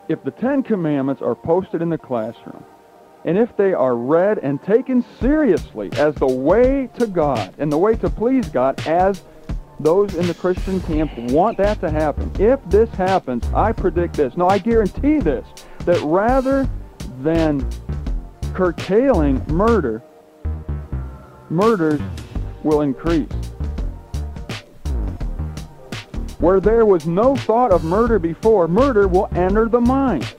if the Ten Commandments are posted in the classroom, and if they are read and taken seriously as the way to God and the way to please God, as those in the Christian camp want that to happen, if this happens, I predict this. No, I guarantee this, that rather than curtailing murders will increase. Where there was no thought of murder before, murder will enter the mind.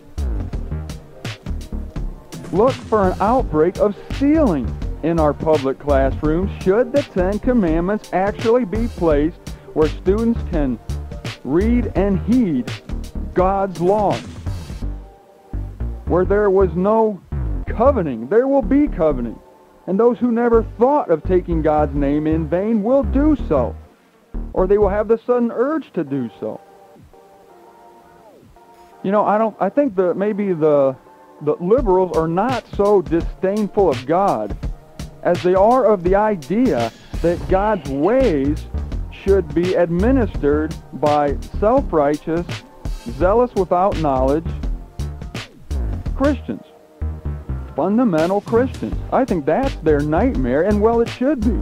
Look for an outbreak of stealing in our public classrooms should the Ten Commandments actually be placed where students can read and heed God's laws. Where there was no coveting, there will be coveting. And those who never thought of taking God's name in vain will do so. Or they will have the sudden urge to do so. You know, I think that maybe the liberals are not so disdainful of God as they are of the idea that God's ways should be administered by self-righteous, zealous without knowledge Christians. Fundamental Christians. I think that's their nightmare, and well, it should be.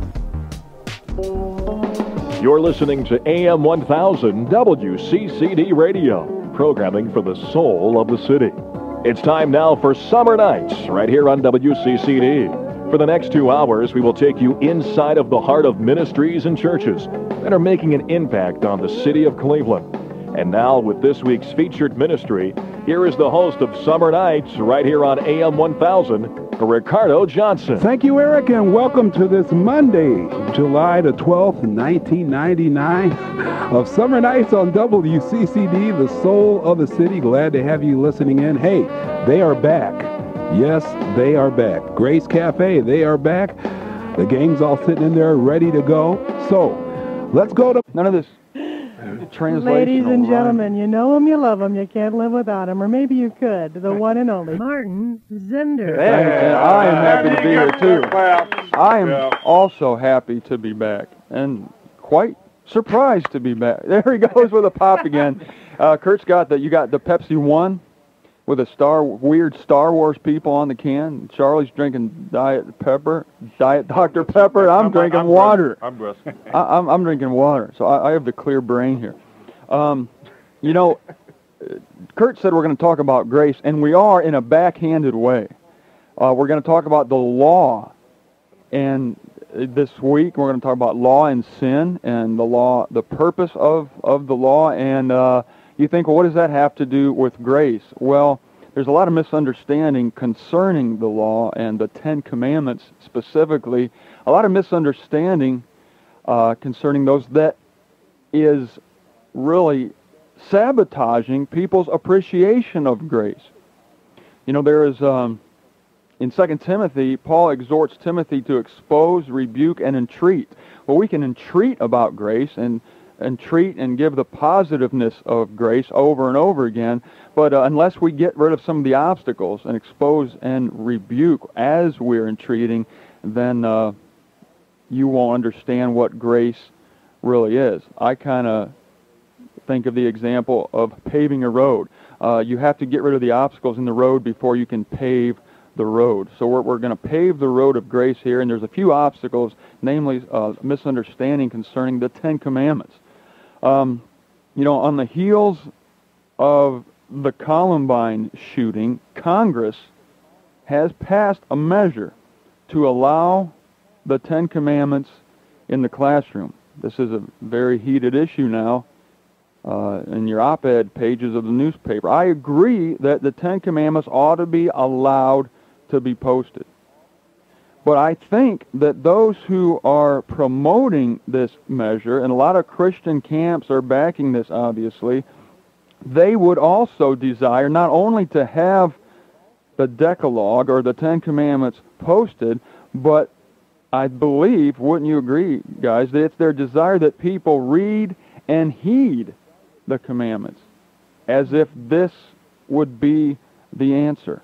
You're listening to AM 1000 WCCD Radio, programming for the soul of the city. It's time now for Summer Nights, right here on WCCD. For the next 2 hours, we will take you inside of the heart of ministries and churches that are making an impact on the city of Cleveland. And now, with this week's featured ministry, here is the host of Summer Nights, right here on AM 1000, Ricardo Johnson. Thank you, Eric, and welcome to this Monday, July the 12th, 1999, of Summer Nights on WCCD, the soul of the city. Glad to have you listening in. Hey, they are back. Yes, they are back. Grace Cafe, they are back. The gang's all sitting in there ready to go. So, let's go to... None of this translational. Ladies and gentlemen, you know him, you love him, you can't live without him, or maybe you could. The one and only Martin Zender. And I am happy to be here, too. I am also happy to be back, and quite surprised to be back. There he goes with a pop again. Kurt's got you got the Pepsi One with a weird Star Wars people on the can. Charlie's drinking Diet Dr. Pepper. I'm drinking water. I'm drinking water. So I have the clear brain here. You know, Kurt said we're going to talk about grace, and we are in a backhanded way. We're going to talk about the law, and this week we're going to talk about law and sin, and the purpose of the law, and you think, well, what does that have to do with grace? Well, there's a lot of misunderstanding concerning the law and the Ten Commandments specifically. A lot of misunderstanding concerning those that is really sabotaging people's appreciation of grace. You know, there is, in 2 Timothy, Paul exhorts Timothy to expose, rebuke, and entreat. Well, we can entreat about grace and treat and give the positiveness of grace over and over again, but unless we get rid of some of the obstacles and expose and rebuke as we're entreating, then you won't understand what grace really is. I kind of think of the example of paving a road. You have to get rid of the obstacles in the road before you can pave the road. So we're going to pave the road of grace here, and there's a few obstacles, namely misunderstanding concerning the Ten Commandments. You know, on the heels of the Columbine shooting, Congress has passed a measure to allow the Ten Commandments in the classroom. This is a very heated issue now in your op-ed pages of the newspaper. I agree that the Ten Commandments ought to be allowed to be posted. But I think that those who are promoting this measure, and a lot of Christian camps are backing this, obviously, they would also desire not only to have the Decalogue or the Ten Commandments posted, but I believe, wouldn't you agree, guys, that it's their desire that people read and heed the commandments, as if this would be the answer.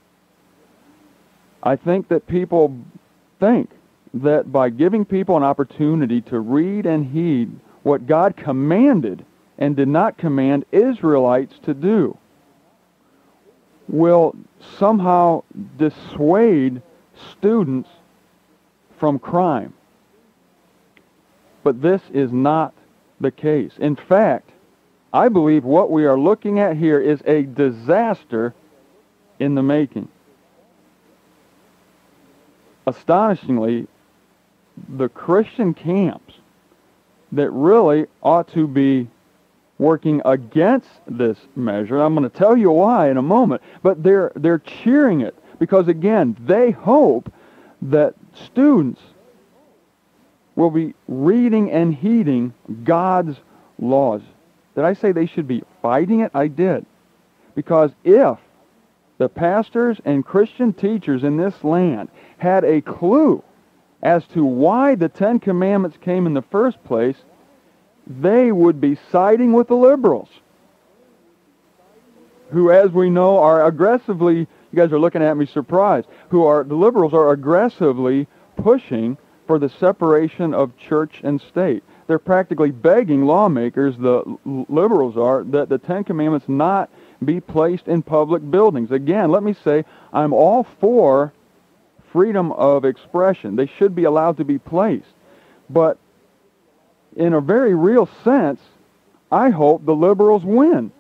I think that people think that by giving people an opportunity to read and heed what God commanded and did not command Israelites to do, will somehow dissuade students from crime. But this is not the case. In fact, I believe what we are looking at here is a disaster in the making. Astonishingly, the Christian camps that really ought to be working against this measure, I'm going to tell you why in a moment, but they're cheering it because, again, they hope that students will be reading and heeding God's laws. Did I say they should be fighting it? I did. Because if the pastors and Christian teachers in this land had a clue as to why the Ten Commandments came in the first place, they would be siding with the liberals, who, as we know, are aggressively, you guys are looking at me surprised, the liberals are aggressively pushing for the separation of church and state. They're practically begging lawmakers, the liberals are, that the Ten Commandments not be placed in public buildings. Again, let me say, I'm all for freedom of expression. They should be allowed to be placed. But in a very real sense, I hope the liberals win.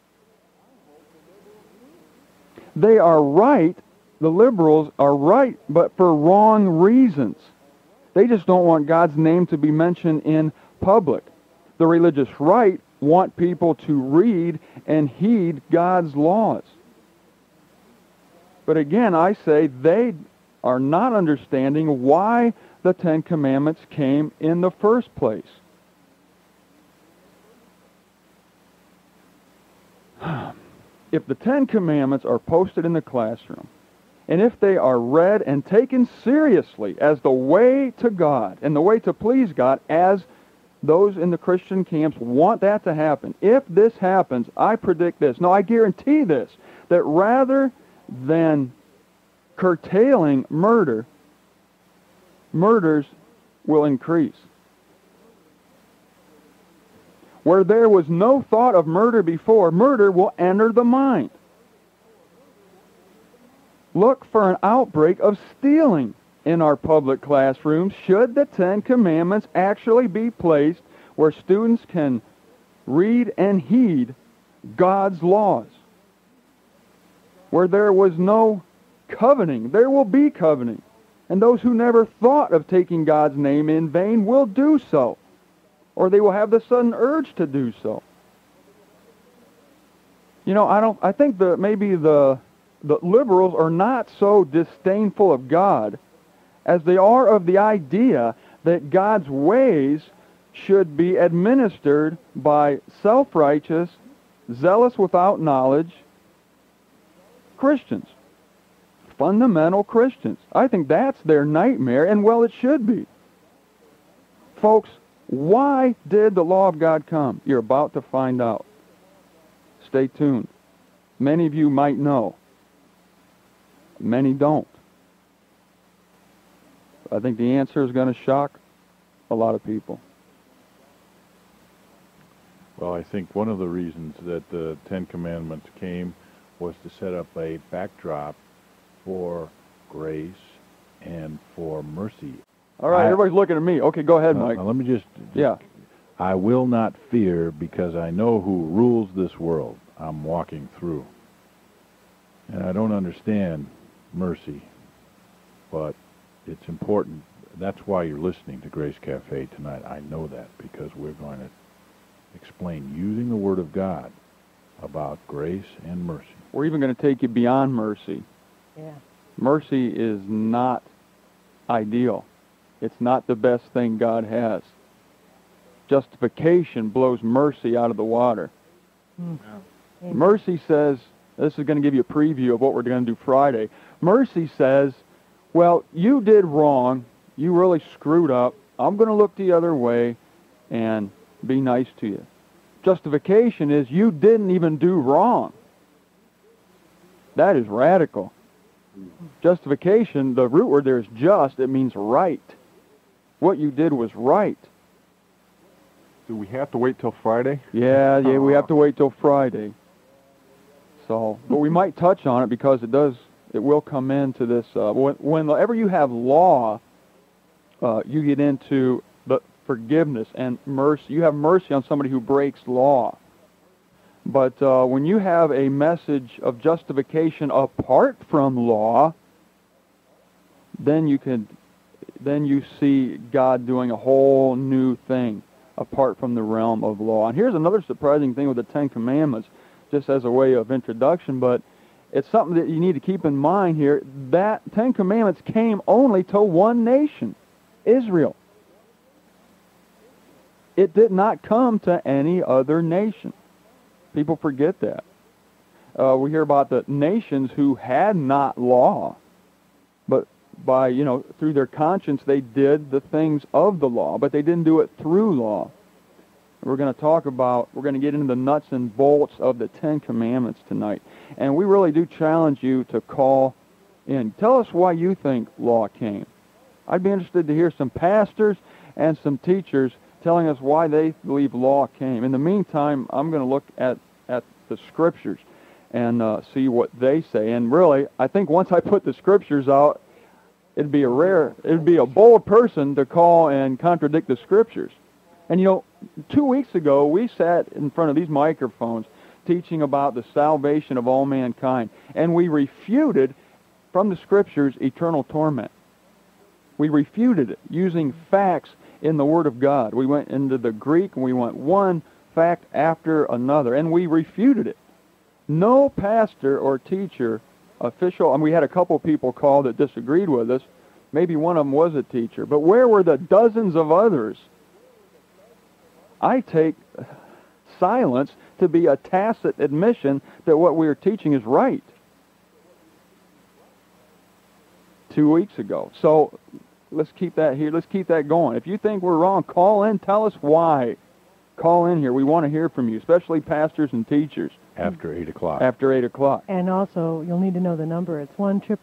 They are right, the liberals are right, but for wrong reasons. They just don't want God's name to be mentioned in public. The religious right want people to read and heed God's laws. But again, I say they are not understanding why the Ten Commandments came in the first place. If the Ten Commandments are posted in the classroom, and if they are read and taken seriously as the way to God and the way to please God, as those in the Christian camps want that to happen, if this happens, I predict this. No, I guarantee this, that rather than curtailing murders will increase. Where there was no thought of murder before, murder will enter the mind. Look for an outbreak of stealing in our public classrooms should the Ten Commandments actually be placed where students can read and heed God's laws. Where there was no coveting, there will be coveting. And those who never thought of taking God's name in vain will do so. Or they will have the sudden urge to do so. You know, I think that maybe the liberals are not so disdainful of God as they are of the idea that God's ways should be administered by self-righteous, zealous without knowledge Christians. Fundamental Christians. I think that's their nightmare, and well, it should be. Folks, why did the law of God come? You're about to find out. Stay tuned. Many of you might know. Many don't. I think the answer is going to shock a lot of people. Well, I think one of the reasons that the Ten Commandments came was to set up a backdrop for grace and for mercy. All right, everybody's looking at me. Okay, go ahead, Mike. Let me just yeah. I will not fear because I know who rules this world I'm walking through. And I don't understand mercy, but it's important. That's why you're listening to Grace Cafe tonight. I know that because we're going to explain using the Word of God about grace and mercy. We're even going to take you beyond mercy. Yeah. Mercy is not ideal. It's not the best thing God has. Justification blows mercy out of the water. Mm. Yeah. Mercy says, this is going to give you a preview of what we're going to do Friday. Mercy says, well, you did wrong. You really screwed up. I'm going to look the other way and be nice to you. Justification is you didn't even do wrong. That is radical. Justification, the root word there is just. It means right. What you did was right. Do we have to wait till Friday? Yeah, we have to wait till Friday. So, but we might touch on it because it will come into this. Whenever you have law, you get into the forgiveness and mercy. You have mercy on somebody who breaks law. But when you have a message of justification apart from law, then you see God doing a whole new thing apart from the realm of law. And here's another surprising thing with the Ten Commandments, just as a way of introduction, but it's something that you need to keep in mind here. That Ten Commandments came only to one nation, Israel. It did not come to any other nation. People forget that. We hear about the nations who had not law, but by, through their conscience they did the things of the law, but they didn't do it through law. We're going to get into the nuts and bolts of the Ten Commandments tonight. And we really do challenge you to call in. Tell us why you think law came. I'd be interested to hear some pastors and some teachers telling us why they believe law came. In the meantime, I'm going to look at the Scriptures and see what they say. And really, I think once I put the Scriptures out, it'd be a bold person to call and contradict the Scriptures. And 2 weeks ago, we sat in front of these microphones teaching about the salvation of all mankind, and we refuted from the Scriptures eternal torment. We refuted it using facts in the Word of God. We went into the Greek, and we went one fact after another, and we refuted it. No pastor or teacher, official, and we had a couple people call that disagreed with us. Maybe one of them was a teacher, but where were the dozens of others? I take silence to be a tacit admission that what we are teaching is right. 2 weeks ago. So let's keep that here. Let's keep that going. If you think we're wrong, call in. Tell us why. Call in here. We want to hear from you, especially pastors and teachers. After 8 o'clock. After 8 o'clock. And also, you'll need to know the number. It's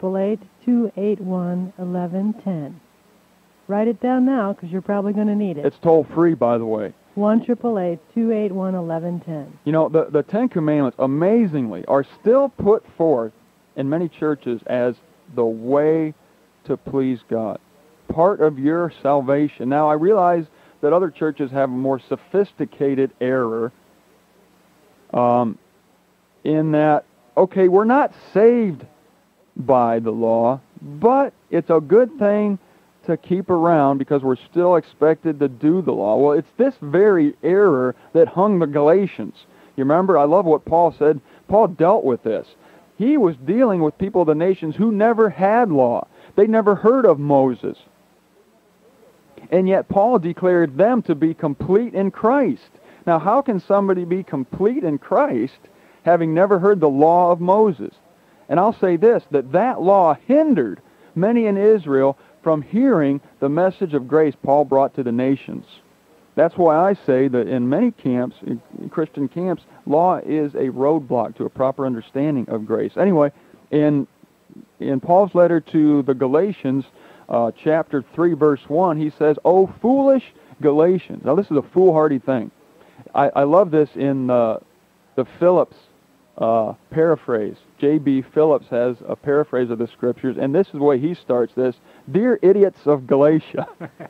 1-888-281-1110. Write it down now, because you're probably going to need it. It's toll-free, by the way. 1-888-281-1110. The Ten Commandments, amazingly, are still put forth in many churches as the way to please God. Part of your salvation. Now, I realize that other churches have a more sophisticated error in that, okay, we're not saved by the law, but it's a good thing to keep around because we're still expected to do the law. Well, it's this very error that hung the Galatians. You remember? I love what Paul said. Paul dealt with this. He was dealing with people of the nations who never had law. They never heard of Moses. And yet Paul declared them to be complete in Christ. Now, how can somebody be complete in Christ having never heard the law of Moses? And I'll say this, that law hindered many in Israel from hearing the message of grace Paul brought to the nations. That's why I say that in many camps, in Christian camps, law is a roadblock to a proper understanding of grace. Anyway, in Paul's letter to the Galatians, chapter 3, verse 1, he says, "O foolish Galatians." Now, this is a foolhardy thing. I love this in the Phillips paraphrase. J.B. Phillips has a paraphrase of the Scriptures, and this is the way he starts this. "Dear idiots of Galatia."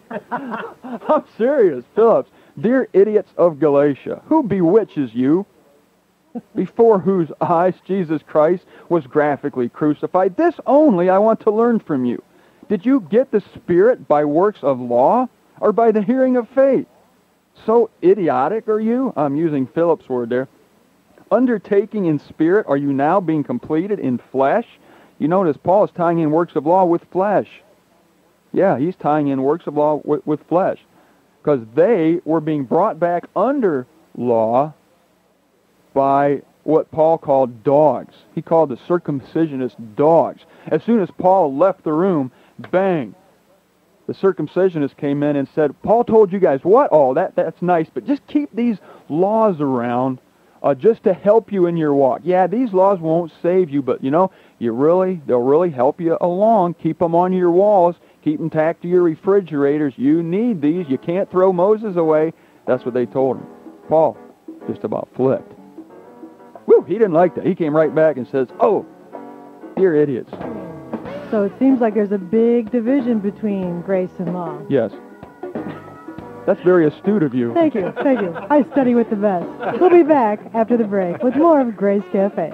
I'm serious, Phillips. "Dear idiots of Galatia, who bewitches you? Before whose eyes Jesus Christ was graphically crucified. This only I want to learn from you. Did you get the Spirit by works of law or by the hearing of faith? So idiotic are you?" I'm using Phillips' word there. "Undertaking in spirit, are you now being completed in flesh?" You notice Paul is tying in works of law with flesh. Yeah, he's tying in works of law with flesh. Because they were being brought back under law by what Paul called dogs. He called the circumcisionists dogs. As soon as Paul left the room, bang, the circumcisionists came in and said, "Paul told you guys what? Oh, that's nice, but just keep these laws around just to help you in your walk. Yeah, these laws won't save you, but they'll really help you along. Keep them on your walls. Keep them tacked to your refrigerators. You need these. You can't throw Moses away." That's what they told him. Paul just about flipped. whew, he didn't like that. He came right back and says, oh, dear idiots. So it seems like there's a big division between grace and law. Yes. That's very astute of you. Thank you, thank you. I study with the best. We'll be back after the break with more of Grace Cafe.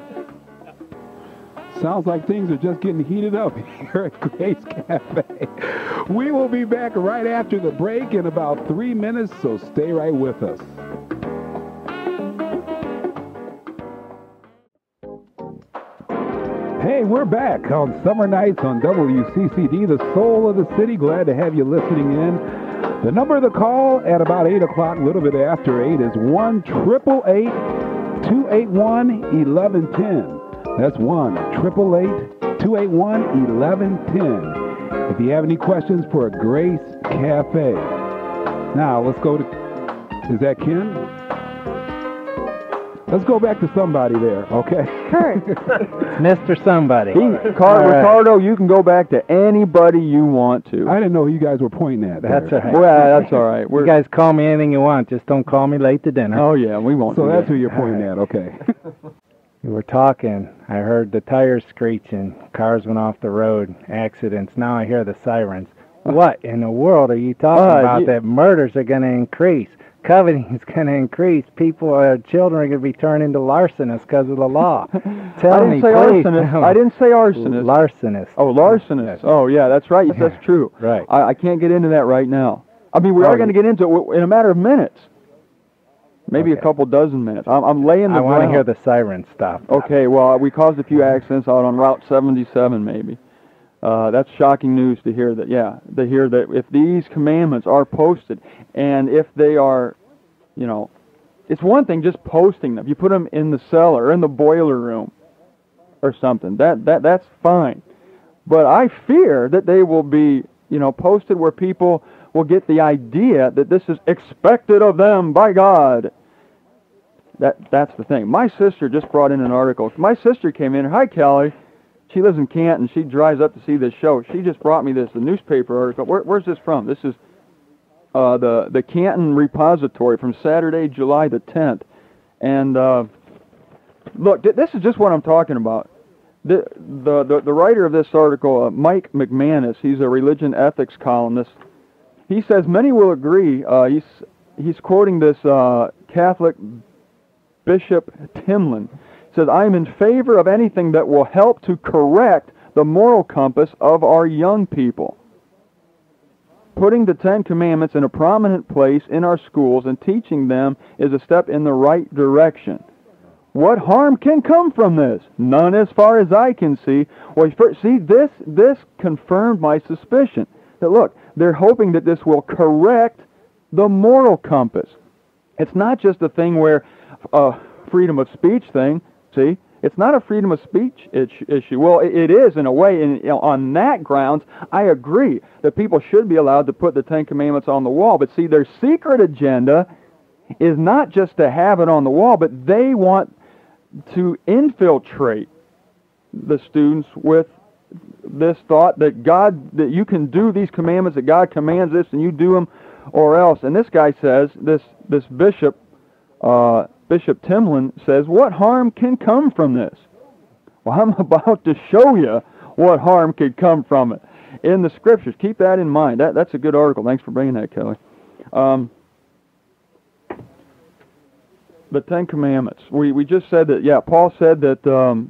Sounds like things are just getting heated up here at Grace Cafe. We will be back right after the break in about 3 minutes, so stay right with us. Hey, we're back on Summer Nights on WCCD, the soul of the city. Glad to have you listening in. The number to call at about 8 o'clock, a little bit after 8, is 1-888-281-1110. That's 1-888-281-1110. If you have any questions for Grace Cafe. Now, let's go to, is that Ken? Let's go back to somebody there, okay? Kurt. Mr. Somebody. Ricardo, you can go back to anybody you want to. I didn't know who you guys were pointing at. That's all right. Well, that's all right. You guys call me anything you want, just don't call me late to dinner. Oh, yeah, we won't. So do that's that. who you're pointing at, okay. We were talking. I heard the tires screeching. Cars went off the road. Accidents. Now I hear the sirens. What in the world are you talking about? That murders are going to increase. Coveting is going to increase. Children are going to be turned into larcenists because of the law. Tell me, please. I didn't say arsonist. Larcenists. Oh, larcenists. Oh, yeah, that's right. Yes, that's true. Right. I can't get into that right now. I mean, we are going to get into it in a matter of minutes. Maybe a couple dozen minutes. I'm laying the ground. I want to hear the siren stop. Okay, well, we caused a few accidents out on Route 77, maybe. That's shocking news to hear that, to hear that if these commandments are posted, and if they are, it's one thing just posting them. You put them in the cellar, or in the boiler room, or something. That's fine. But I fear that they will be, posted where people will get the idea that this is expected of them by God. That's the thing. My sister just brought in an article. My sister came in. Hi, Kelly. She lives in Canton. She drives up to see this show. She just brought me the newspaper article. Where's this from? This is the Canton Repository from Saturday, July the 10th. And look, this is just what I'm talking about. The writer of this article, Mike McManus, he's a religion ethics columnist. He says many will agree. He's quoting this Catholic Bishop Timlin. He says, I am in favor of anything that will help to correct the moral compass of our young people. Putting the Ten Commandments in a prominent place in our schools and teaching them is a step in the right direction. What harm can come from this? None as far as I can see. Well, see, this confirmed my suspicion. That look, they're hoping that this will correct the moral compass. It's not just a thing where freedom of speech thing. See, it's not a freedom of speech issue. Well, it is in a way, and on that grounds, I agree that people should be allowed to put the Ten Commandments on the wall. But see, their secret agenda is not just to have it on the wall, but they want to infiltrate the students with this thought that that you can do these commandments, that God commands this, and you do them, or else. And this guy says, this bishop, Bishop Timlin says, what harm can come from this? Well, I'm about to show you what harm could come from it in the Scriptures. Keep that in mind. That's a good article. Thanks for bringing that, Kelly. The Ten Commandments. We just said that, Paul said that,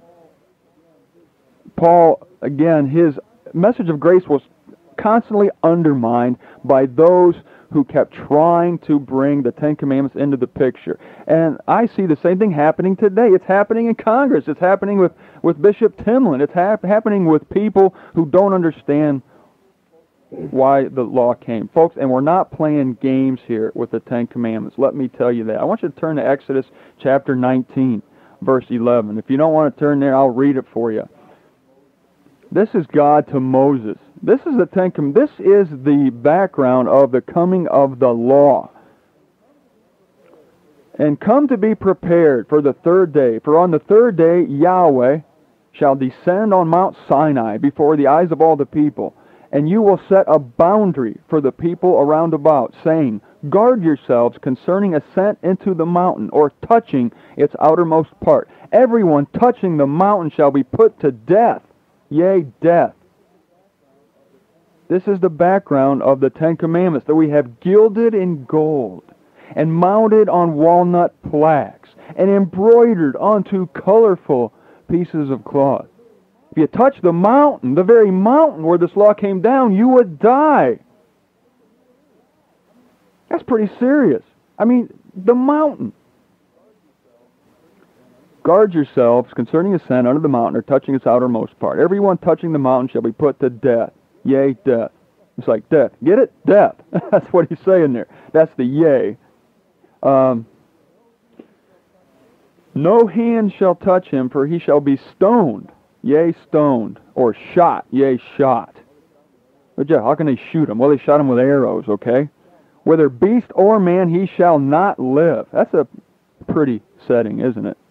Paul, again, his message of grace was constantly undermined by those who kept trying to bring the Ten Commandments into the picture. And I see the same thing happening today. It's happening in Congress. It's happening with Bishop Timlin. It's happening with people who don't understand why the law came. Folks, and we're not playing games here with the Ten Commandments. Let me tell you that. I want you to turn to Exodus chapter 19, verse 11. If you don't want to turn there, I'll read it for you. This is God to Moses. This is the Ten Commandments. This is the background of the coming of the law. And come to be prepared for the third day. For on the third day Yahweh shall descend on Mount Sinai before the eyes of all the people. And you will set a boundary for the people around about, saying, Guard yourselves concerning ascent into the mountain, or touching its outermost part. Everyone touching the mountain shall be put to death, yea, death. This is the background of the Ten Commandments that we have gilded in gold and mounted on walnut plaques and embroidered onto colorful pieces of cloth. If you touch the mountain, the very mountain where this law came down, you would die. That's pretty serious. I mean, the mountain. Guard yourselves concerning ascent under the mountain or touching its outermost part. Everyone touching the mountain shall be put to death. Yea, death. It's like death. Get it? Death. That's what he's saying there. That's the yea. No hand shall touch him, for he shall be stoned. Yea, stoned. Or shot. Yea, shot. But yeah, how can they shoot him? Well, they shot him with arrows, okay? Whether beast or man, he shall not live. That's a pretty setting, isn't it?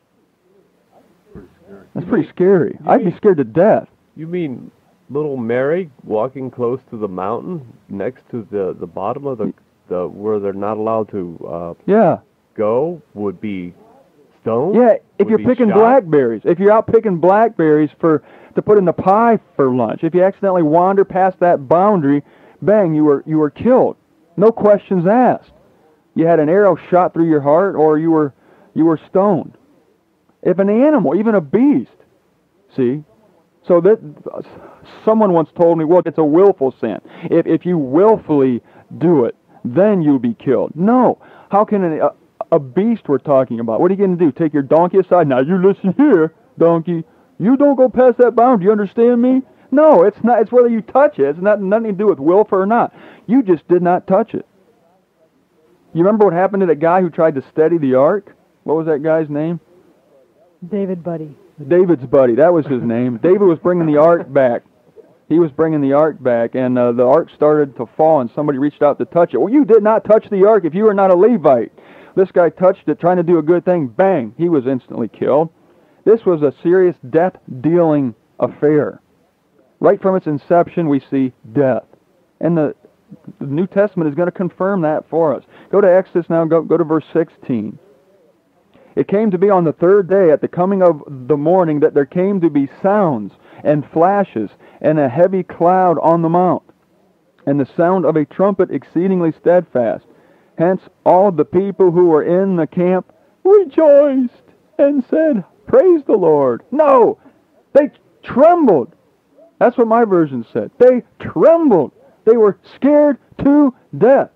That's pretty scary. I'd be scared to death. You mean little Mary walking close to the mountain next to the bottom of the where they're not allowed to go would be stoned? Yeah, if you're picking blackberries. If you're out picking blackberries to put in the pie for lunch, if you accidentally wander past that boundary, bang, you were killed. No questions asked. You had an arrow shot through your heart, or you were stoned. If an animal, even a beast, see? So that someone once told me, well, it's a willful sin. If you willfully do it, then you'll be killed. No. How can a beast we're talking about? What are you going to do? Take your donkey aside? Now you listen here, donkey. You don't go past that boundary. You understand me? No, it's not. It's whether you touch it. It's nothing to do with willful or not. You just did not touch it. You remember what happened to that guy who tried to steady the ark? What was that guy's name? David Buddy. David's buddy. That was his name. David was bringing the ark back. He was bringing the ark back, and the ark started to fall, and somebody reached out to touch it. Well, you did not touch the ark if you were not a Levite. This guy touched it, trying to do a good thing. Bang! He was instantly killed. This was a serious death-dealing affair. Right from its inception, we see death. And the New Testament is going to confirm that for us. Go to Exodus now, go to verse 16. It came to be on the third day at the coming of the morning that there came to be sounds and flashes and a heavy cloud on the mount, and the sound of a trumpet exceedingly steadfast. Hence all the people who were in the camp rejoiced and said, Praise the Lord. No, they trembled. That's what my version said. They trembled. They were scared to death.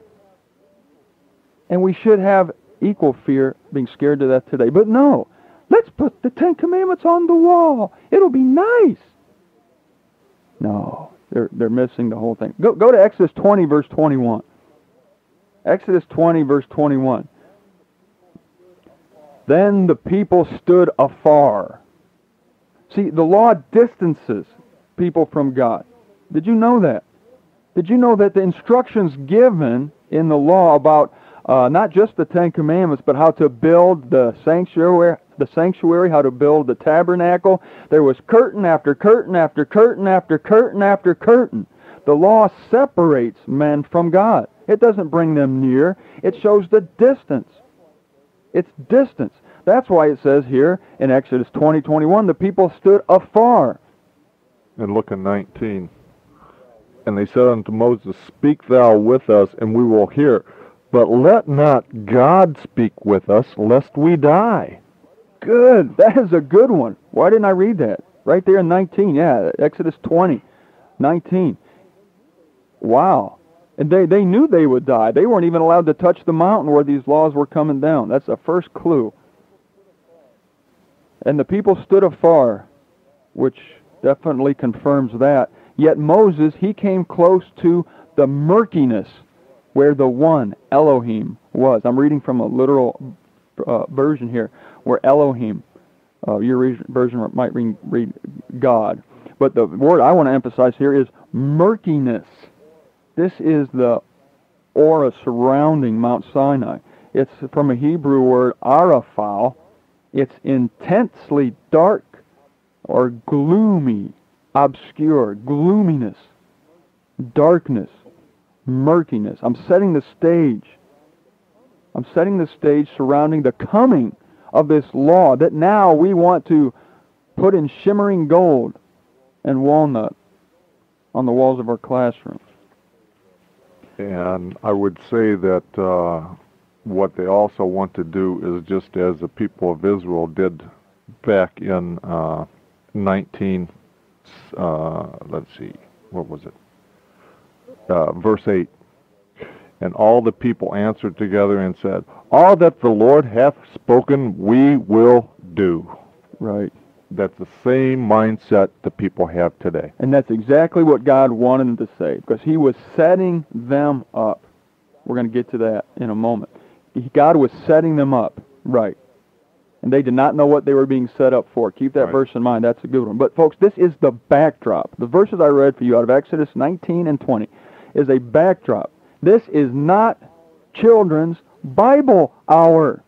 And we should have equal fear being scared to death today. But no, let's put the Ten Commandments on the wall. It'll be nice. No, they're missing the whole thing. Go to Exodus 20, verse 21. Exodus 20, verse 21. Then the people stood afar. See, the law distances people from God. Did you know that? Did you know that the instructions given in the law about not just the Ten Commandments, but how to build the sanctuary, how to build the tabernacle, there was curtain after curtain after curtain after curtain after curtain. The law separates men from God. It doesn't bring them near. It shows the distance. It's distance. That's why it says here in Exodus 20:21, the people stood afar. And look in 19. And they said unto Moses, Speak thou with us, and we will hear. But let not God speak with us, lest we die. Good. That is a good one. Why didn't I read that? Right there in 19. Yeah, Exodus 20:19. Wow. And they knew they would die. They weren't even allowed to touch the mountain where these laws were coming down. That's the first clue. And the people stood afar, which definitely confirms that. Yet Moses, he came close to the murkiness where the one, Elohim, was. I'm reading from a literal version here, where Elohim, your version might read God. But the word I want to emphasize here is murkiness. This is the aura surrounding Mount Sinai. It's from a Hebrew word, araphal. It's intensely dark or gloomy, obscure, gloominess. darkness, murkiness. I'm setting the stage. I'm setting the stage surrounding the coming of this law that now we want to put in shimmering gold and walnut on the walls of our classrooms. And I would say that what they also want to do is just as the people of Israel did back in 19, let's see, what was it? Verse 8. And all the people answered together and said, all that the Lord hath spoken we will do. Right. That's the same mindset the people have today. And that's exactly what God wanted them to say, because he was setting them up. We're going to get to that in a moment. God was setting them up, right. And they did not know what they were being set up for. Keep that verse in mind. That's a good one. But folks, this is the backdrop. The verses I read for you out of Exodus 19 and 20 is a backdrop. This is not children's Bible hour.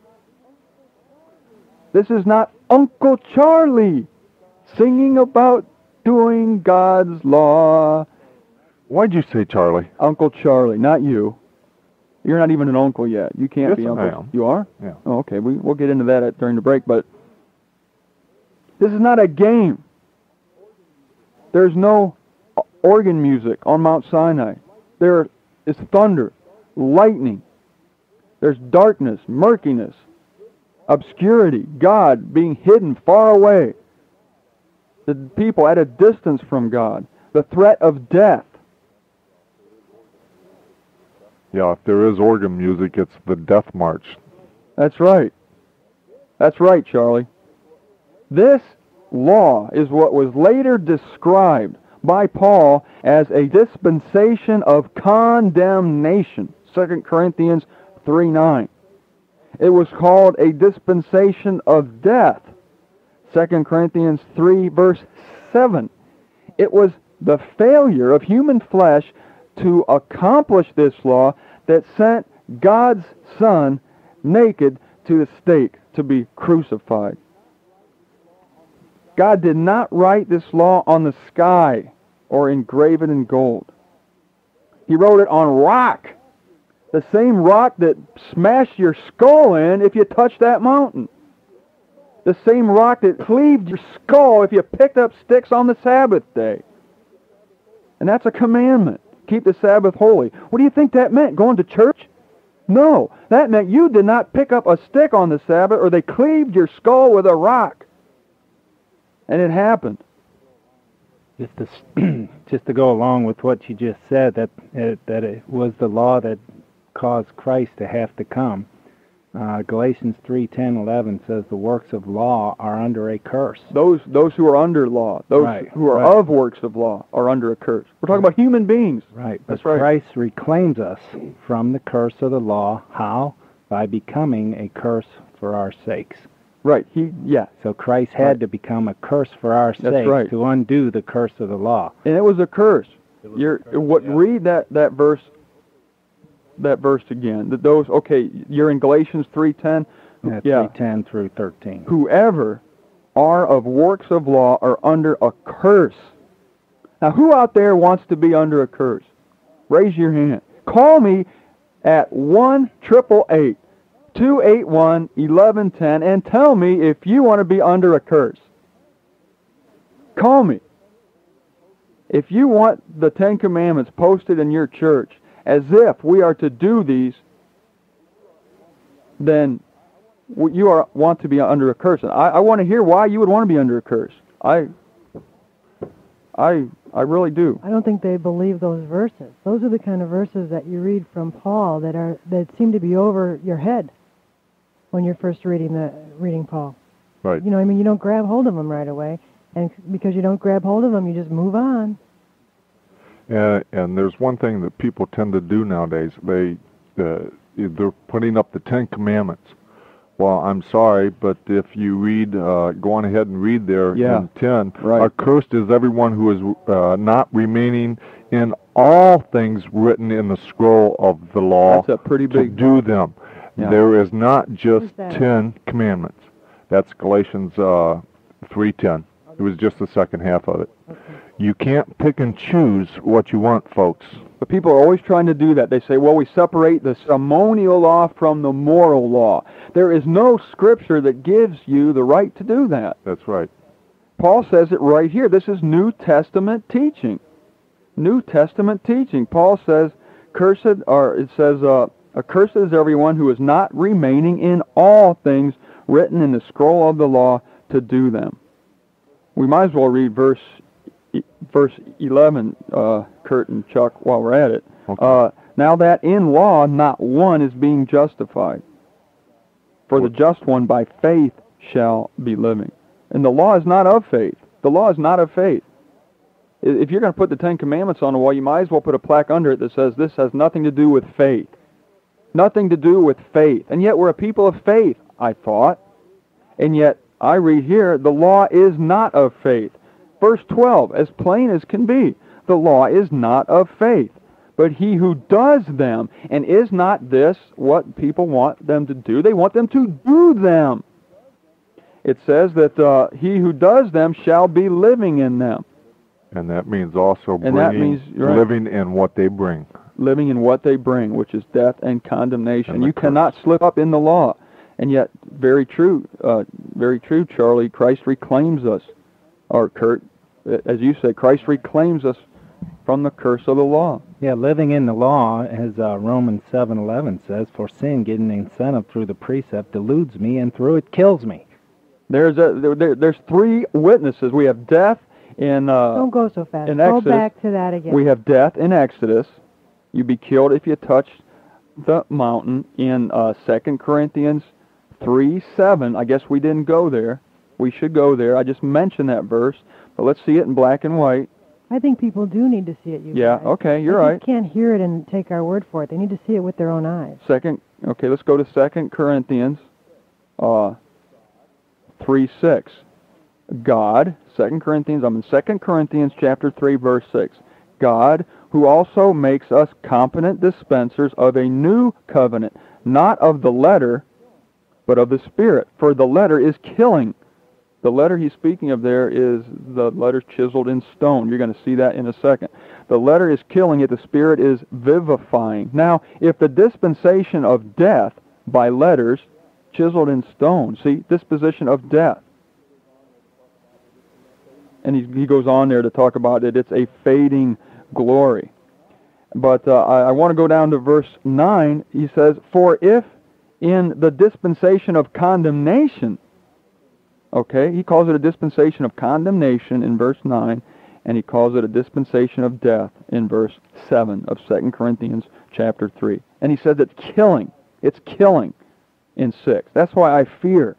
This is not Uncle Charlie singing about doing God's law. Why'd you say Charlie? Uncle Charlie, not you. You're not even an uncle yet. You can't be uncle. I am. You are? Yeah. Oh, okay. We'll get into that during the break. But this is not a game. There's no organ music on Mount Sinai. There is thunder, lightning. There's darkness, murkiness, obscurity, God being hidden far away, the people at a distance from God, the threat of death. Yeah, if there is organ music, it's the Death March. That's right. That's right, Charlie. This law is what was later described by Paul as a dispensation of condemnation. 2 Corinthians 3:9. It was called a dispensation of death. 2 Corinthians 3 verse 7. It was the failure of human flesh to accomplish this law that sent God's Son naked to the stake to be crucified. God did not write this law on the sky or engrave it in gold. He wrote it on rock. The same rock that smashed your skull in if you touched that mountain. The same rock that cleaved your skull if you picked up sticks on the Sabbath day. And that's a commandment. Keep the Sabbath holy. What do you think that meant? Going to church? No. That meant you did not pick up a stick on the Sabbath or they cleaved your skull with a rock. And it happened. Just to go along with what you just said, that it was the law that caused Christ to have to come. Galatians 3:10-11 says the works of law are under a curse. Those who are under law, those who are of works of law are under a curse. We're talking about human beings. Right. That's but right. Christ reclaims us from the curse of the law. How? By becoming a curse for our sakes. Right. So Christ had to become a curse for our sake to undo the curse of the law. And it was a curse. Read that verse. That verse again. You're in Galatians 3:10. Yeah, 3:10 through 13. Whoever are of works of law are under a curse. Now, who out there wants to be under a curse? Raise your hand. Call me at 1-888-281-1110 and tell me if you want to be under a curse. Call me. If you want the Ten Commandments posted in your church as if we are to do these, then you want to be under a curse. And I want to hear why you would want to be under a curse. I really do. I don't think they believe those verses. Those are the kind of verses that you read from Paul that seem to be over your head when you're first reading Paul. Right. You don't grab hold of them right away, and because you don't grab hold of them, you just move on. And there's one thing that people tend to do nowadays. They're putting up the Ten Commandments. Well, I'm sorry, but if you read, go on ahead and read there in 10. Right. Accursed is everyone who is not remaining in all things written in the scroll of the law. That's a pretty big to do them. Yeah. There is not just 10 commandments. That's Galatians 3:10. It was just the second half of it. Okay. You can't pick and choose what you want, folks. But people are always trying to do that. They say, well, we separate the ceremonial law from the moral law. There is no scripture that gives you the right to do that. That's right. Paul says it right here. This is New Testament teaching. New Testament teaching. Paul says, accursed is everyone who is not remaining in all things written in the scroll of the law to do them. We might as well read verse 11, Kurt and Chuck, while we're at it. Okay. Now that in law not one is being justified, for the just one by faith shall be living. And the law is not of faith. The law is not of faith. If you're going to put the Ten Commandments on the wall, you might as well put a plaque under it that says this has nothing to do with faith. Nothing to do with faith. And yet we're a people of faith, I thought. And yet I read here, the law is not of faith. Verse 12, as plain as can be, the law is not of faith. But he who does them, and is not this what people want them to do? They want them to do them. It says that he who does them shall be living in them. And that means also right, living in what they bring. Living in what they bring, which is death and condemnation. And you cannot slip up in the law. And yet, very true, Charlie, Christ reclaims us. Or Kurt, as you say, Christ reclaims us from the curse of the law. Yeah, living in the law, as Romans 7:11 says, for sin getting incentive through the precept deludes me, and through it kills me. There's three witnesses. We have death in don't go so fast. In go Exodus. Back to that again. We have death in Exodus. You'd be killed if you touched the mountain. In 2 Corinthians 3:7. I guess we didn't go there. We should go there. I just mentioned that verse, but let's see it in black and white. I think people do need to see it. Yeah, guys. okay, you're They right. just can't hear it and take our word for it. They need to see it with their own eyes. Okay, let's go to 2 Corinthians 3:6. God, 2 Corinthians, I'm in 2 Corinthians chapter 3, verse 6. God, who also makes us competent dispensers of a new covenant, not of the letter, but of the Spirit. For the letter is killing. The letter he's speaking of there is the letters chiseled in stone. You're going to see that in a second. The letter is killing, yet the Spirit is vivifying. Now, if the dispensation of death by letters chiseled in stone, see, disposition of death. And he goes on there to talk about it. It's a fading glory. But I want to go down to verse 9. He says, for if in the dispensation of condemnation, okay, he calls it a dispensation of condemnation in verse 9, and he calls it a dispensation of death in verse 7 of 2 Corinthians chapter 3. And he says it's killing in 6. That's why I fear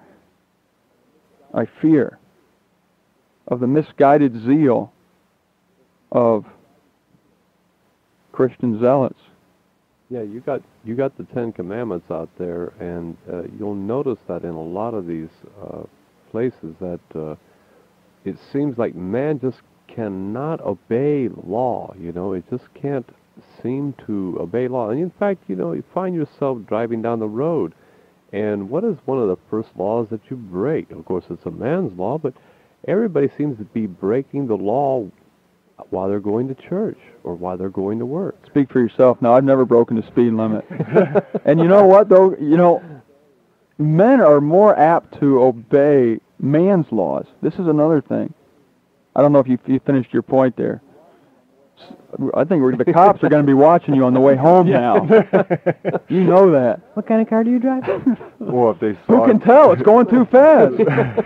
of the misguided zeal of Christian zealots. Yeah, you got the Ten Commandments out there, and you'll notice that in a lot of these places that it seems like man just cannot obey law. You know, it just can't seem to obey law. And in fact, you know, you find yourself driving down the road, and what is one of the first laws that you break? Of course, it's a man's law, but everybody seems to be breaking the law while they're going to church or while they're going to work. Speak for yourself. Now, I've never broken the speed limit. And you know what, though? You know, men are more apt to obey man's laws. This is another thing. I don't know if you finished your point there. I think the cops are going to be watching you on the way home now. You know that. What kind of car do you drive? Well, if they Who saw can tell? It's going too fast.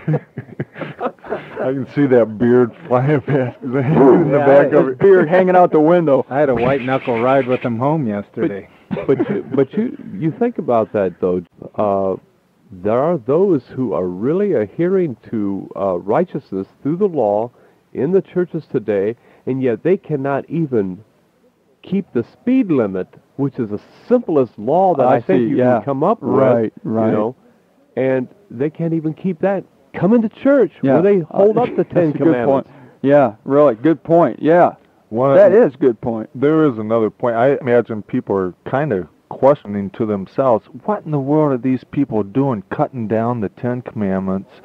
I can see that beard flying past in the back of His it. beard hanging out the window. I had a white knuckle ride with him home yesterday. But you think about that though. There are those who are really adhering to righteousness through the law in the churches today, and yet they cannot even keep the speed limit, which is the simplest law that I think you can come up with. Right. You know, and they can't even keep that. Coming to church where they hold up the Ten Commandments. Good point. Yeah, really, good point. Yeah, that is a good point. There is another point. I imagine people are kind of questioning to themselves, what in the world are these people doing, cutting down the Ten Commandments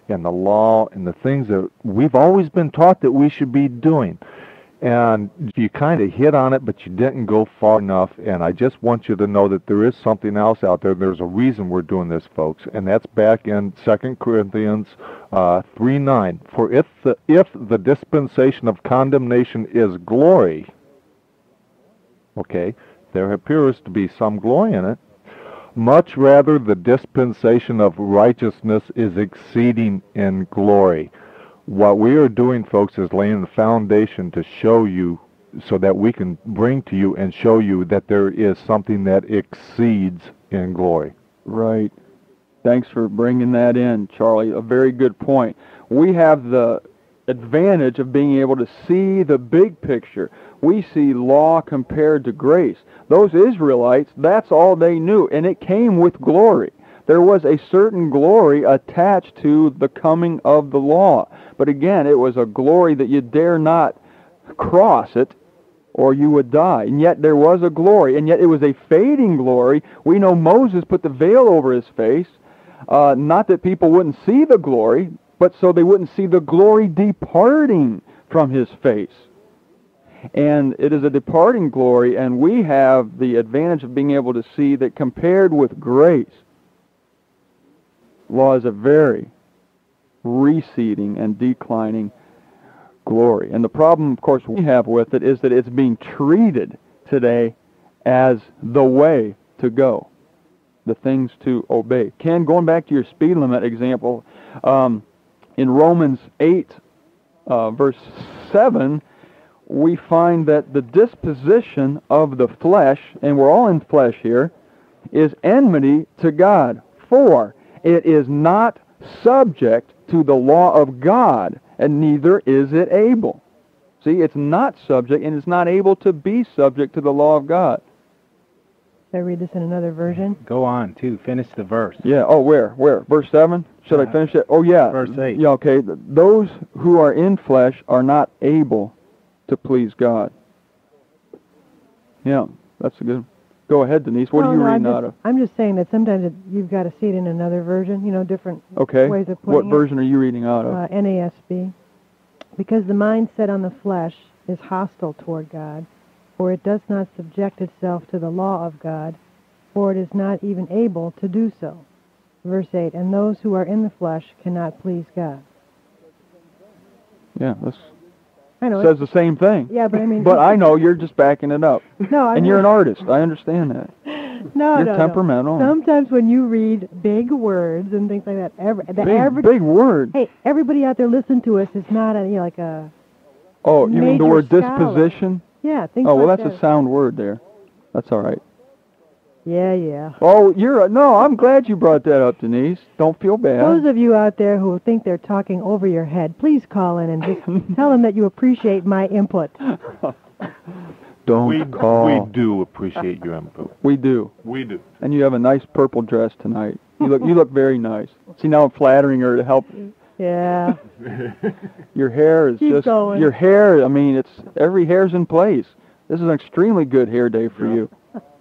and the law and the things that we've always been taught that we should be doing. And you kind of hit on it, but you didn't go far enough. And I just want you to know that there is something else out there. There's a reason we're doing this, folks. And that's back in 2 Corinthians 3:9. For if the dispensation of condemnation is glory, okay, there appears to be some glory in it. Much rather the dispensation of righteousness is exceeding in glory. What we are doing, folks, is laying the foundation to show you, so that we can bring to you and show you that there is something that exceeds in glory. Right. Thanks for bringing that in, Charlie. A very good point. We have the advantage of being able to see the big picture. We see law compared to grace. Those Israelites, that's all they knew, and it came with glory. There was a certain glory attached to the coming of the law. But again, it was a glory that you dare not cross it, or you would die. And yet there was a glory, and yet it was a fading glory. We know Moses put the veil over his face, not that people wouldn't see the glory, but so they wouldn't see the glory departing from his face. And it is a departing glory, and we have the advantage of being able to see that compared with grace, law is a very receding and declining glory. And the problem, of course, we have with it is that it's being treated today as the way to go, the things to obey. Ken, going back to your speed limit example, in Romans 8, verse 7, we find that the disposition of the flesh, and we're all in flesh here, is enmity to God. For it is not subject to the law of God, and neither is it able. See, it's not subject, and it's not able to be subject to the law of God. Should I read this in another version? Go on, too. Finish the verse. Yeah, oh, where? Verse 7? Should I finish it? Oh, yeah. Verse 8. Yeah, okay. Those who are in flesh are not able to please God. Yeah, that's a good... Go ahead, Denise. What are you reading out of? I'm just saying that sometimes you've got to see it in another version, different Okay. ways of putting What it. version are you reading out of? NASB. Because the mind set on the flesh is hostile toward God, for it does not subject itself to the law of God, for it is not even able to do so. Verse 8, and those who are in the flesh cannot please God. Yeah, this I know. says the same thing. Yeah, but I mean... But I know you're just backing it up. No, and you're an artist. I understand that. No, You're temperamental. Sometimes when you read big words and things like that, Big word. Hey, everybody out there listen to us is not like a... Oh, you mean the major word scholar. disposition? Yeah, things Oh, well, like that's a sound word there. That's all right. Yeah. Oh, no, I'm glad you brought that up, Denise. Don't feel bad. Those of you out there who think they're talking over your head, please call in and just tell them that you appreciate my input. Don't call. We do appreciate your input. We do. We do. And you have a nice purple dress tonight. You look very nice. See, now I'm flattering her to help. Yeah. Your hair is Keep just going. your hair. I mean, every hair's in place. This is an extremely good hair day for you.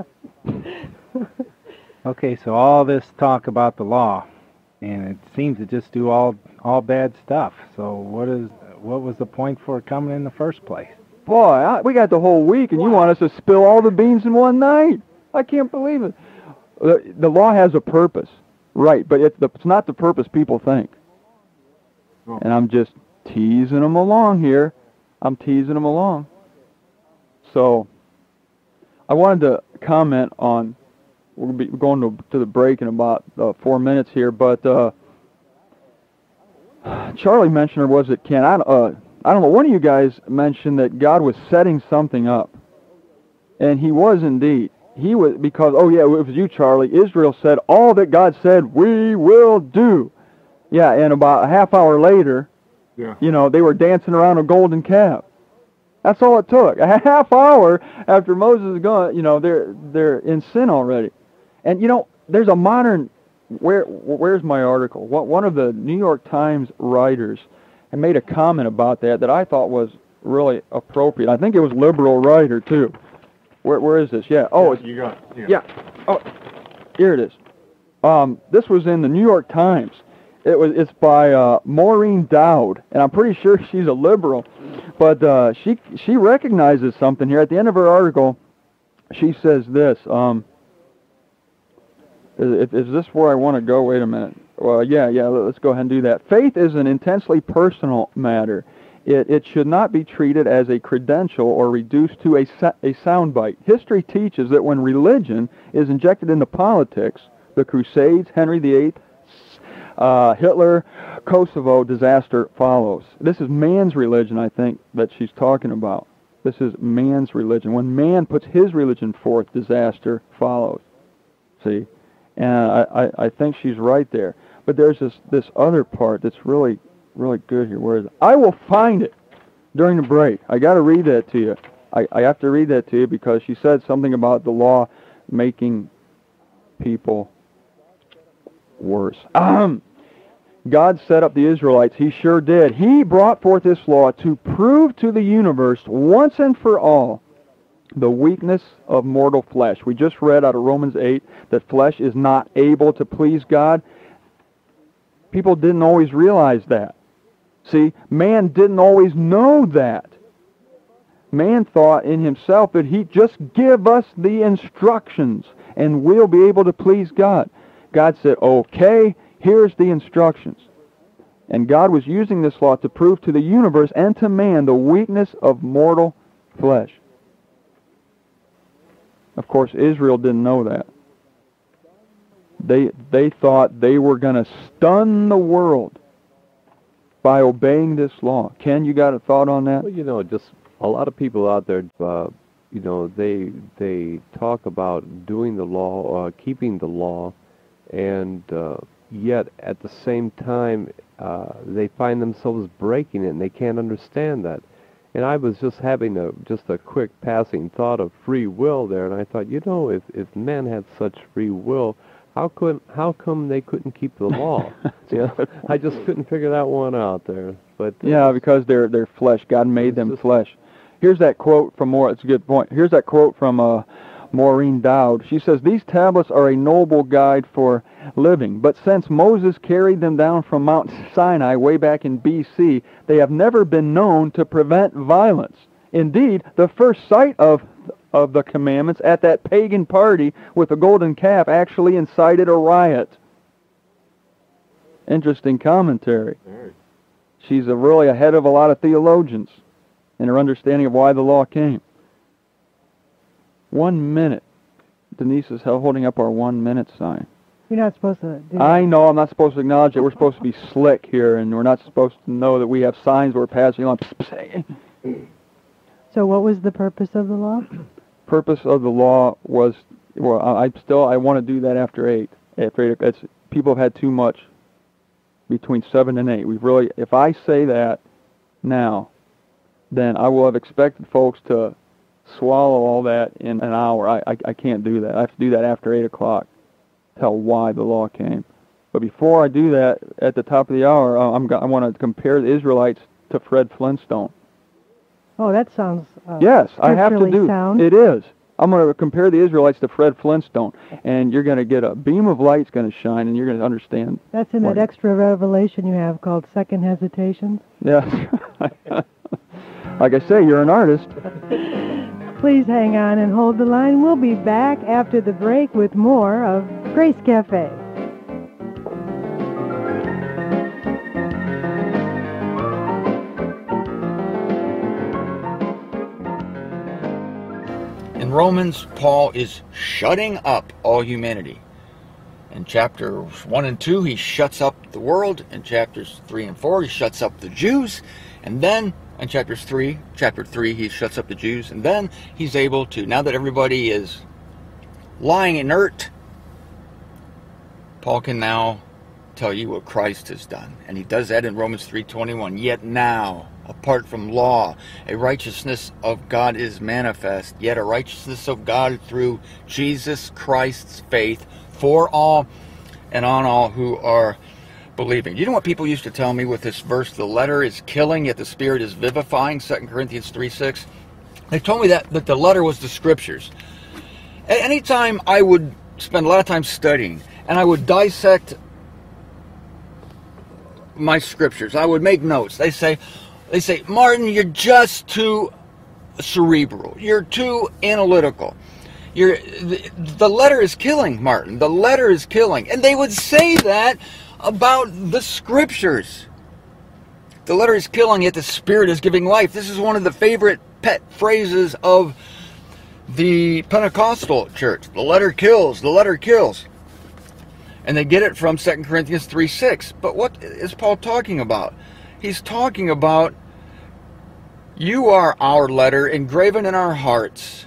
Okay, so all this talk about the law, and it seems to just do all bad stuff. So what was the point for it coming in the first place? Boy, we got the whole week, and you want us to spill all the beans in one night. I can't believe it. The law has a purpose, right, but it's not the purpose people think. Oh. And I'm just teasing them along here. I'm teasing them along. So I wanted to comment on, we'll be going to the break in about 4 minutes here, but Charlie mentioned, or was it Ken? I don't know, one of you guys mentioned that God was setting something up. And he was indeed. He was, because, oh yeah, it was you, Charlie. Israel said all that God said we will do. Yeah, and about a half hour later, they were dancing around a golden calf. That's all it took. A half hour after Moses is gone, they're in sin already. And, there's a modern, where's my article? One of the New York Times writers had made a comment about that I thought was really appropriate. I think it was liberal writer, too. Where is this? Yeah. Oh, you got it. Yeah. Oh, here it is. This was in the New York Times. It's by Maureen Dowd, and I'm pretty sure she's a liberal, but she recognizes something here. At the end of her article, she says this. Is this where I want to go? Wait a minute. Well, yeah, let's go ahead and do that. Faith is an intensely personal matter. It should not be treated as a credential or reduced to a soundbite. History teaches that when religion is injected into politics, the Crusades, Henry VIII, Hitler, Kosovo disaster follows. This is man's religion, I think, that she's talking about. This is man's religion. When man puts his religion forth, disaster follows. See? And I think she's right there. But there's this other part that's really good here. Where is it? I will find it during the break. I got to read that to you. I have to read that to you because she said something about the law making people worse. God set up the Israelites. He sure did. He brought forth this law to prove to the universe once and for all the weakness of mortal flesh. We just read out of Romans 8 that flesh is not able to please God. People didn't always realize that. See, man didn't always know that. Man thought in himself that he'd just give us the instructions and we'll be able to please God. God said, okay, here's the instructions. And God was using this law to prove to the universe and to man the weakness of mortal flesh. Of course, Israel didn't know that. They thought they were going to stun the world by obeying this law. Ken, you got a thought on that? Well, just a lot of people out there, they talk about doing the law, keeping the law, and yet at the same time they find themselves breaking it, and they can't understand that. And I was just having a quick passing thought of free will there, and I thought, if men had such free will, how come they couldn't keep the law? I just couldn't figure that one out there. But yeah, because they're flesh. God made them flesh. Here's that quote from It's a good point. Here's that quote from Maureen Dowd. She says, "These tablets are a noble guide for living, but since Moses carried them down from Mount Sinai way back in B.C., they have never been known to prevent violence. Indeed, the first sight of the commandments at that pagan party with the golden calf actually incited a riot." Interesting commentary. She's really ahead of a lot of theologians in her understanding of why the law came. 1 minute. Denise is holding up our 1 minute sign. You're not supposed to do that. I know, I'm not supposed to acknowledge it. We're supposed to be slick here, and we're not supposed to know that we have signs we're passing on. So what was the purpose of the law? Purpose of the law was, well, I want to do that after 8. People have had too much between 7 and 8. If I say that now, then I will have expected folks to swallow all that in an hour. I can't do that. I have to do that after 8 o'clock. Tell why the law came. But before I do that, at the top of the hour, I want to compare the Israelites to Fred Flintstone. Oh, that sounds yes, I have to do. Sound. It is. I'm going to compare the Israelites to Fred Flintstone, and you're going to get a beam of light's going to shine, and you're going to understand. That's in that extra revelation you have called Second Hesitations. Yeah. Like I say, you're an artist. Please hang on and hold the line. We'll be back after the break with more of Grace Cafe. In Romans, Paul is shutting up all humanity. In chapters 1 and 2, he shuts up the world. In chapters 3 and 4, he shuts up the Jews. And then in chapter 3, he shuts up the Jews. And then he's able to, now that everybody is lying inert, Paul can now tell you what Christ has done. And he does that in Romans 3:21. Yet now, apart from law, a righteousness of God is manifest, yet a righteousness of God through Jesus Christ's faith for all and on all who are believing. You know what people used to tell me with this verse? The letter is killing, yet the Spirit is vivifying, 2 Corinthians 3:6. They told me that the letter was the Scriptures. Anytime I would spend a lot of time studying, and I would dissect my scriptures. I would make notes. They say, Martin, you're just too cerebral. You're too analytical. The letter is killing, Martin. The letter is killing. And they would say that about the scriptures. The letter is killing, yet the Spirit is giving life. This is one of the favorite pet phrases of the Pentecostal church. The letter kills. The letter kills. And they get it from 2 Corinthians 3:6. But what is Paul talking about? He's talking about, you are our letter, engraven in our hearts.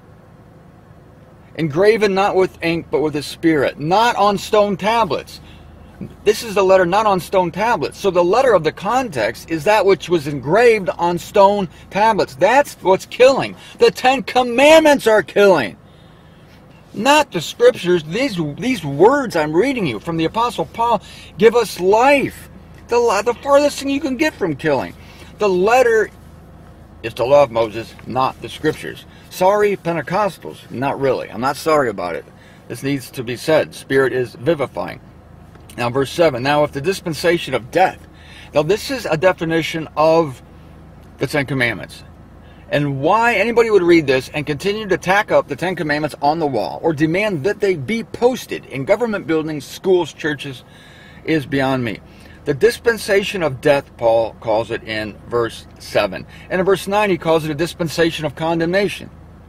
Engraven not with ink, but with the Spirit. Not on stone tablets. This is the letter not on stone tablets. So the letter of the context is that which was engraved on stone tablets. That's what's killing. The 10 Commandments are killing. Not the scriptures. These words I'm reading you from the Apostle Paul give us life. The farthest thing you can get from killing. The letter is the law of Moses, not the scriptures. Sorry, Pentecostals. Not really. I'm not sorry about it. This needs to be said. Spirit is vivifying. Now, verse 7. Now, if the dispensation of death. Now, this is a definition of the 10 Commandments. And why anybody would read this and continue to tack up the 10 Commandments on the wall or demand that they be posted in government buildings, schools, churches, is beyond me. The dispensation of death, Paul calls it in verse 7. And in verse 9, he calls it a dispensation of condemnation.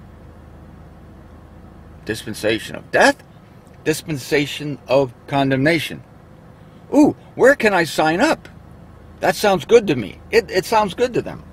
Dispensation of death, dispensation of condemnation. Ooh, where can I sign up? That sounds good to me. It sounds good to them.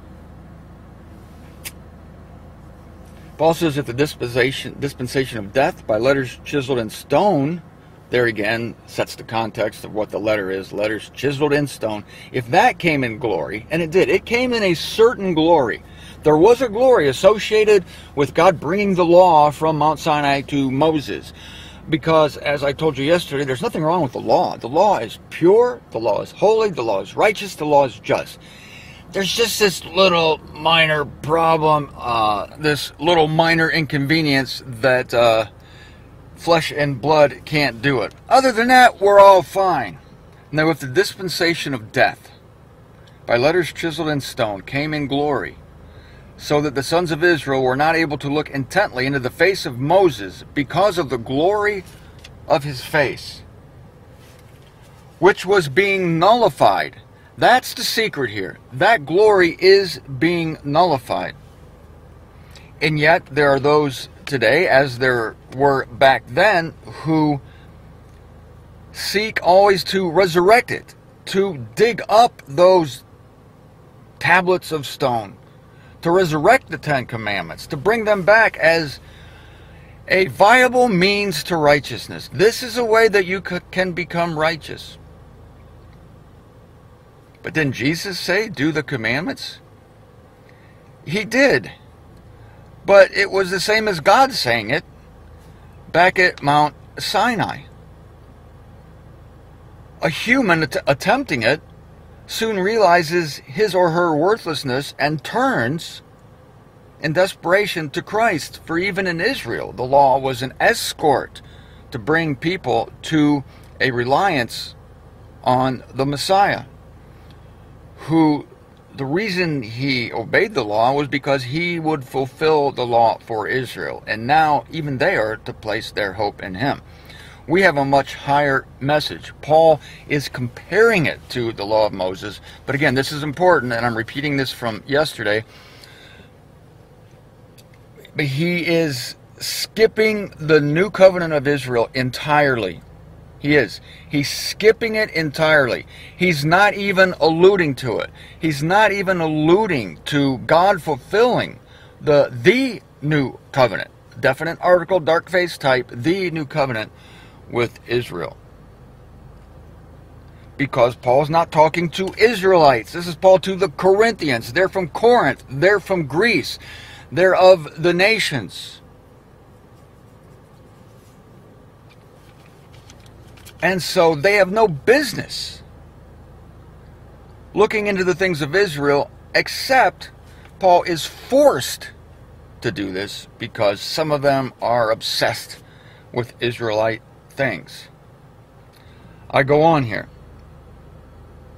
Paul says that the dispensation of death by letters chiseled in stone, there again sets the context of what the letter is, letters chiseled in stone. If that came in glory, and it did, it came in a certain glory. There was a glory associated with God bringing the law from Mount Sinai to Moses. Because, as I told you yesterday, there's nothing wrong with the law. The law is pure, the law is holy, the law is righteous, the law is just. There's just this little minor problem, this little minor inconvenience that flesh and blood can't do it. Other than that, we're all fine. Now, with the dispensation of death, by letters chiseled in stone, came in glory, so that the sons of Israel were not able to look intently into the face of Moses because of the glory of his face, which was being nullified. That's the secret here. That glory is being nullified. And yet there are those today, as there were back then, who seek always to resurrect it, to dig up those tablets of stone, to resurrect the 10 Commandments, to bring them back as a viable means to righteousness. This is a way that you can become righteous. But didn't Jesus say, do the commandments? He did. But it was the same as God saying it back at Mount Sinai. A human attempting it soon realizes his or her worthlessness and turns in desperation to Christ. For even in Israel, the law was an escort to bring people to a reliance on the Messiah, who the reason he obeyed the law was because he would fulfill the law for Israel. And now even they are to place their hope in him. We have a much higher message. Paul is comparing it to the law of Moses. But again, this is important, and I'm repeating this from yesterday. But he is skipping the new covenant of Israel entirely. He is. He's skipping it entirely. He's not even alluding to it. He's not even alluding to God fulfilling the new covenant. Definite article, dark face type, the new covenant with Israel. Because Paul's not talking to Israelites. This is Paul to the Corinthians. They're from Corinth. They're from Greece. They're of the nations. And so they have no business looking into the things of Israel, except Paul is forced to do this because some of them are obsessed with Israelite things. I go on here.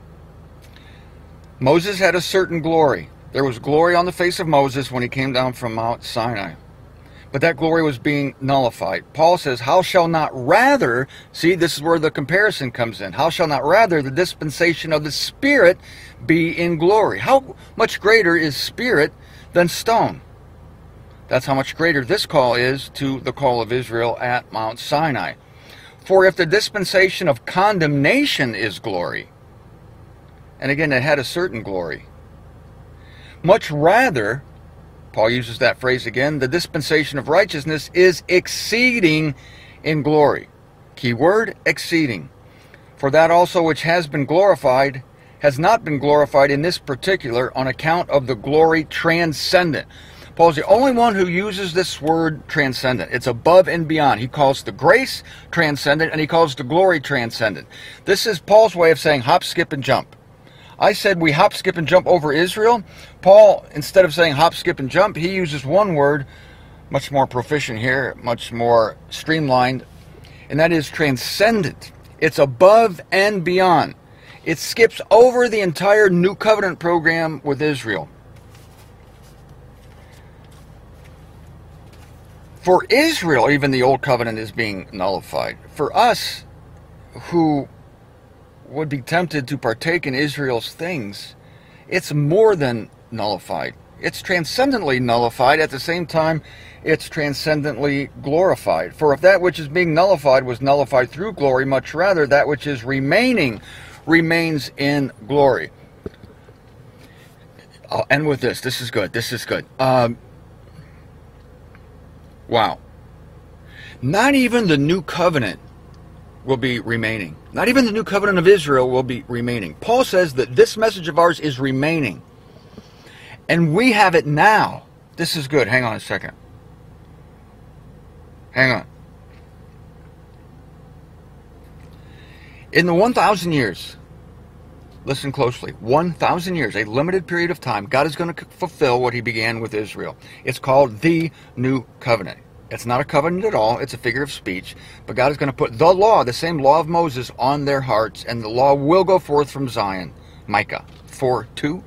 Moses had a certain glory. There was glory on the face of Moses when he came down from Mount Sinai. But that glory was being nullified. Paul says, how shall not rather, see, this is where the comparison comes in, how shall not rather the dispensation of the Spirit be in glory? How much greater is Spirit than stone? That's how much greater this call is to the call of Israel at Mount Sinai. For if the dispensation of condemnation is glory, and again, it had a certain glory, much rather, Paul uses that phrase again, the dispensation of righteousness is exceeding in glory. Key word, exceeding. For that also which has been glorified has not been glorified in this particular on account of the glory transcendent. Paul's the only one who uses this word transcendent. It's above and beyond. He calls the grace transcendent and he calls the glory transcendent. This is Paul's way of saying hop, skip, and jump. I said we hop, skip, and jump over Israel. Paul, instead of saying hop, skip, and jump, he uses one word, much more proficient here, much more streamlined, and that is transcendent. It's above and beyond. It skips over the entire New Covenant program with Israel. For Israel, even the Old Covenant is being nullified. For us, who would be tempted to partake in Israel's things, it's more than nullified. It's transcendently nullified. At the same time, it's transcendently glorified. For if that which is being nullified was nullified through glory, much rather that which is remaining remains in glory. I'll end with this. This is good. This is good. Wow. Not even the New Covenant will be remaining. Not even the New Covenant of Israel will be remaining. Paul says that this message of ours is remaining. And we have it now. This is good. Hang on a second. Hang on. In the 1,000 years, listen closely, 1,000 years, a limited period of time, God is going to fulfill what he began with Israel. It's called the New Covenant. It's not a covenant at all. It's a figure of speech. But God is going to put the law, the same law of Moses, on their hearts, and the law will go forth from Zion. Micah 4:2.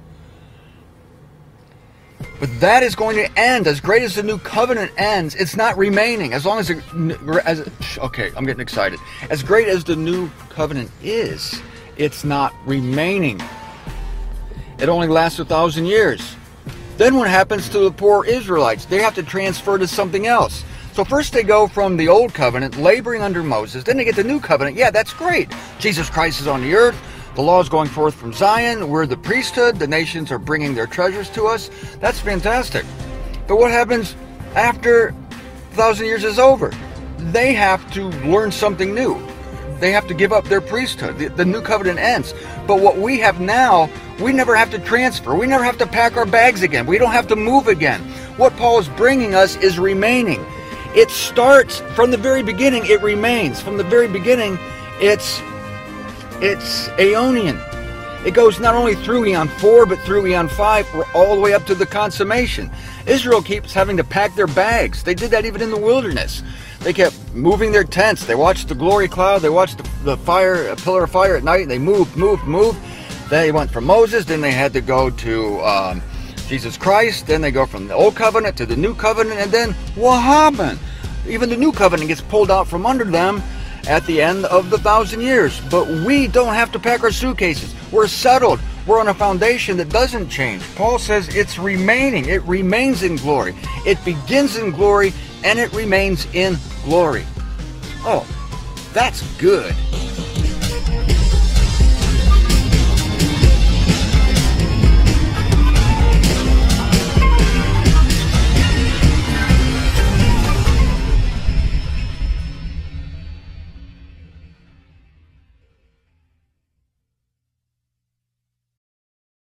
But that is going to end. As great as the New Covenant ends, it's not remaining. As long as okay, I'm getting excited. As great as the New Covenant is, it's not remaining. It only lasts 1,000 years. Then what happens to the poor Israelites? They have to transfer to something else. So first they go from the Old Covenant, laboring under Moses. Then they get the New Covenant. Yeah, that's great. Jesus Christ is on the earth. The law is going forth from Zion. We're the priesthood. The nations are bringing their treasures to us. That's fantastic. But what happens after 1,000 years is over? They have to learn something new. They have to give up their priesthood. The New Covenant ends. But what we have now, we never have to transfer. We never have to pack our bags again. We don't have to move again. What Paul is bringing us is remaining. It starts from the very beginning. It remains. From the very beginning, it's Aeonian. It goes not only through Eon 4, but through Eon 5, all the way up to the consummation. Israel keeps having to pack their bags. They did that even in the wilderness. They kept moving their tents. They watched the glory cloud. They watched the fire, a pillar of fire at night. They moved. They went from Moses. Then they had to go to Jesus Christ. Then they go from the Old Covenant to the New Covenant. And then what happened? Even the New Covenant gets pulled out from under them at the end of the 1,000 years. But we don't have to pack our suitcases. We're settled. We're on a foundation that doesn't change. Paul says it's remaining. It remains in glory. It begins in glory and it remains in glory. Oh, that's good.